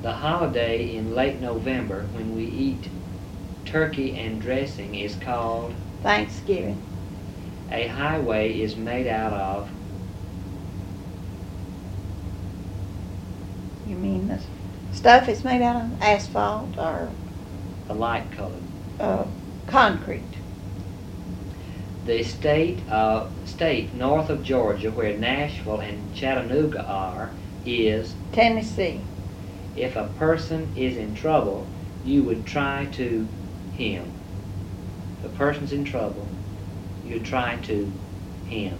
The holiday in late November when we eat turkey and dressing is called. Thanksgiving. A highway is made out of. You mean the stuff is made out of asphalt or A light colored. concrete? The state north of Georgia where Nashville and Chattanooga are is. Tennessee. If a person is in trouble, you would try to him. If a person's in trouble, you try to him.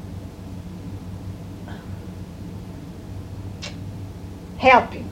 Help him.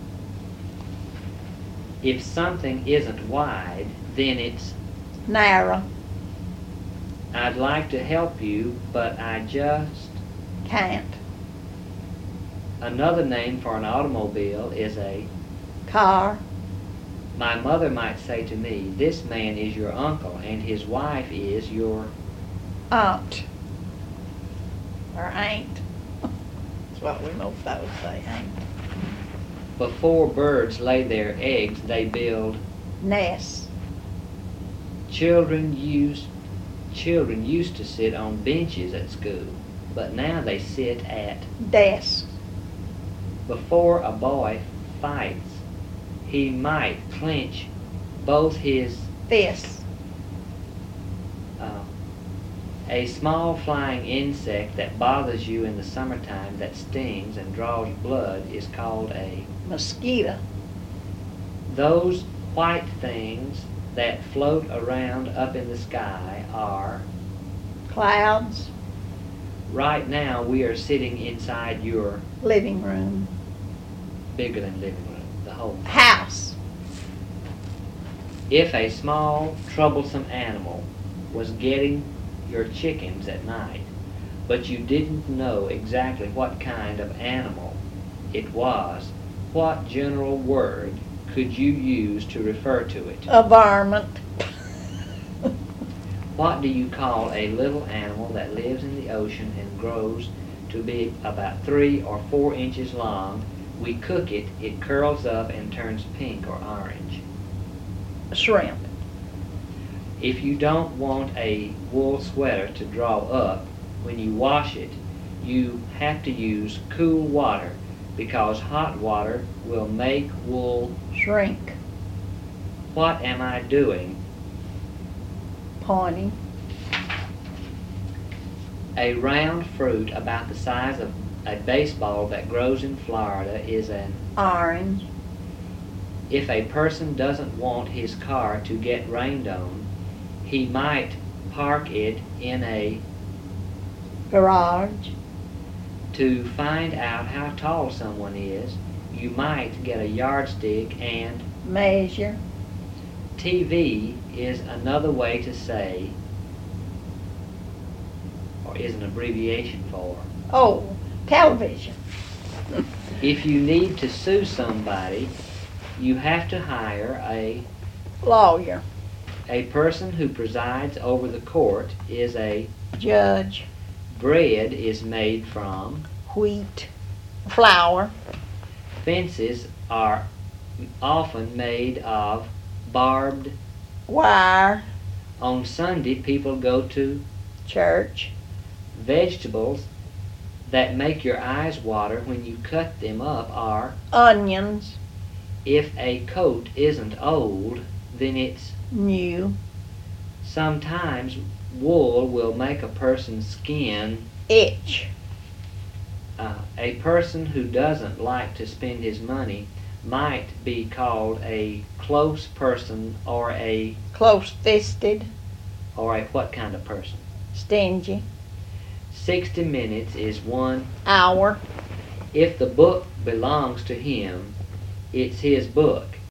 If something isn't wide, then it's. Narrow. I'd like to help you, but I just. Can't. Another name for an automobile is a. Car. My mother might say to me, this man is your uncle and his wife is your. Aunt. Or ain't. That's what we most folks say, ain't. Before birds lay their eggs, they build. Nest. Children used to sit on benches at school, but now they sit at. Desk. Before a boy fights, he might clench both his. Fist. A small flying insect that bothers you in the summertime that stings and draws blood is called a. Mosquito. Those white things that float around up in the sky are. Clouds. Right now we are sitting inside your. Living room. Bigger than living room, the whole. House. If a small, troublesome animal was getting your chickens at night, but you didn't know exactly what kind of animal it was, what general word could you use to refer to it? A varmint. What do you call a little animal that lives in the ocean and grows to be about 3 or 4 inches long? We cook it, it curls up and turns pink or orange. Shrimp. If you don't want a wool sweater to draw up when you wash it, you have to use cool water because hot water will make wool. Shrink. What am I doing? Pointing. A round fruit about the size of a baseball that grows in Florida is an. Orange. If a person doesn't want his car to get rained on, he might park it in a. Garage. To find out how tall someone is, you might get a yardstick and. Measure. TV is another way to say, or is an abbreviation for. Oh, television. If you need to sue somebody, you have to hire a. Lawyer. A person who presides over the court is a. Judge. Bread is made from. Wheat. Flour. Fences are often made of barbed. Wire. On Sunday, people go to. Church. Vegetables that make your eyes water when you cut them up are. Onions. If a coat isn't old, then it's. New. Sometimes wool will make a person's skin. Itch. A person who doesn't like to spend his money might be called a close person or a. Close-fisted. Or a what kind of person? Stingy. 60 minutes is 1 hour. If the book belongs to him, it's his book.